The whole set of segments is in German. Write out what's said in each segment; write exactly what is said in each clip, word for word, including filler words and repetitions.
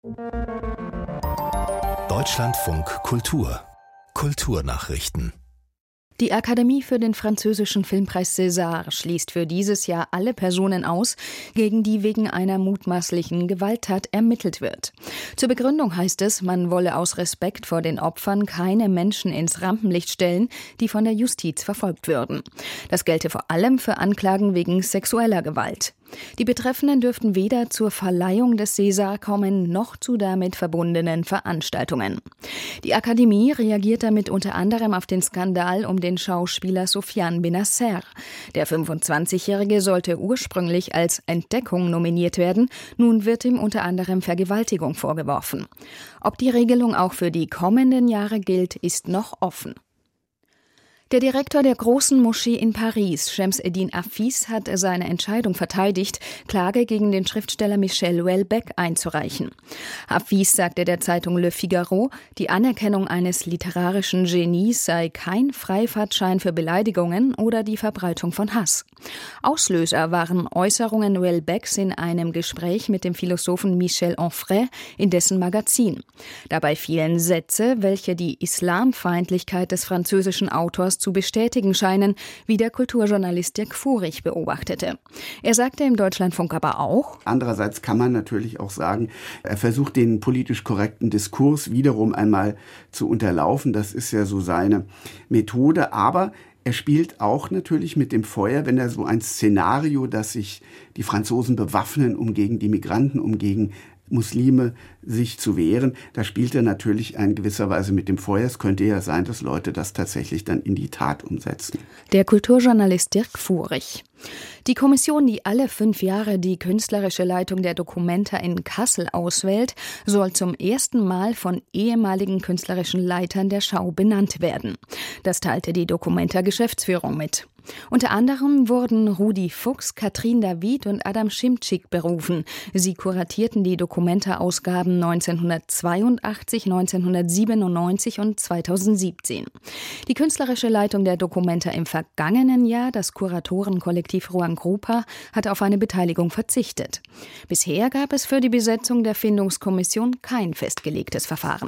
Deutschlandfunk Kultur Kulturnachrichten. Die Akademie für den französischen Filmpreis César schließt für dieses Jahr alle Personen aus, gegen die wegen einer mutmaßlichen Gewalttat ermittelt wird. Zur Begründung heißt es, man wolle aus Respekt vor den Opfern keine Menschen ins Rampenlicht stellen, die von der Justiz verfolgt würden. Das gelte vor allem für Anklagen wegen sexueller Gewalt. Die Betreffenden dürften weder zur Verleihung des César kommen, noch zu damit verbundenen Veranstaltungen. Die Akademie reagiert damit unter anderem auf den Skandal um den Schauspieler Soufiane Bennacer. Der fünfundzwanzigjährige sollte ursprünglich als Entdeckung nominiert werden, nun wird ihm unter anderem Vergewaltigung vorgeworfen. Ob die Regelung auch für die kommenden Jahre gilt, ist noch offen. Der Direktor der Großen Moschee in Paris, Shams Eddin Afis, hat seine Entscheidung verteidigt, Klage gegen den Schriftsteller Michel Houellebecq einzureichen. Afis sagte der Zeitung Le Figaro, die Anerkennung eines literarischen Genies sei kein Freifahrtschein für Beleidigungen oder die Verbreitung von Hass. Auslöser waren Äußerungen Houellebecqs in einem Gespräch mit dem Philosophen Michel Onfray in dessen Magazin. Dabei fielen Sätze, welche die Islamfeindlichkeit des französischen Autors zu bestätigen scheinen, wie der Kulturjournalist Dirk Furich beobachtete. Er sagte im Deutschlandfunk aber auch: Andererseits kann man natürlich auch sagen, er versucht den politisch korrekten Diskurs wiederum einmal zu unterlaufen. Das ist ja so seine Methode. Aber er spielt auch natürlich mit dem Feuer, wenn er so ein Szenario, dass sich die Franzosen bewaffnen, um gegen die Migranten, um gegen Muslime sich zu wehren. Da spielt er natürlich in gewisser Weise mit dem Feuer. Es könnte ja sein, dass Leute das tatsächlich dann in die Tat umsetzen. Der Kulturjournalist Dirk Furich. Die Kommission, die alle fünf Jahre die künstlerische Leitung der Documenta in Kassel auswählt, soll zum ersten Mal von ehemaligen künstlerischen Leitern der Schau benannt werden. Das teilte die Documenta-Geschäftsführung mit. Unter anderem wurden Rudi Fuchs, Katrin David und Adam Schimczyk berufen. Sie kuratierten die Documenta-Ausgaben neunzehnhundertzweiundachtzig, neunzehnhundertsiebenundneunzig und zweitausendsiebzehn. Die künstlerische Leitung der Documenta im vergangenen Jahr, das Kuratorenkollektiv Ruang Grupa, hat auf eine Beteiligung verzichtet. Bisher gab es für die Besetzung der Findungskommission kein festgelegtes Verfahren.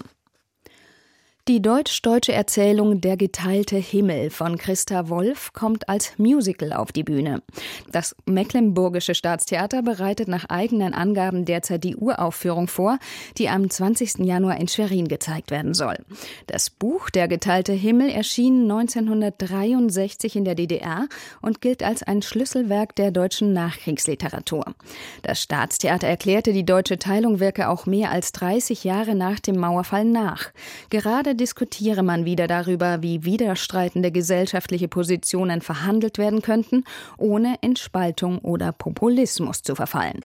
Die deutsch-deutsche Erzählung Der geteilte Himmel von Christa Wolf kommt als Musical auf die Bühne. Das Mecklenburgische Staatstheater bereitet nach eigenen Angaben derzeit die Uraufführung vor, die am zwanzigsten Januar in Schwerin gezeigt werden soll. Das Buch Der geteilte Himmel erschien neunzehnhundertdreiundsechzig in der D D R und gilt als ein Schlüsselwerk der deutschen Nachkriegsliteratur. Das Staatstheater erklärte, die deutsche Teilung wirke auch mehr als dreißig Jahre nach dem Mauerfall nach. Gerade diskutiere man wieder darüber, wie widerstreitende gesellschaftliche Positionen verhandelt werden könnten, ohne in Spaltung oder Populismus zu verfallen.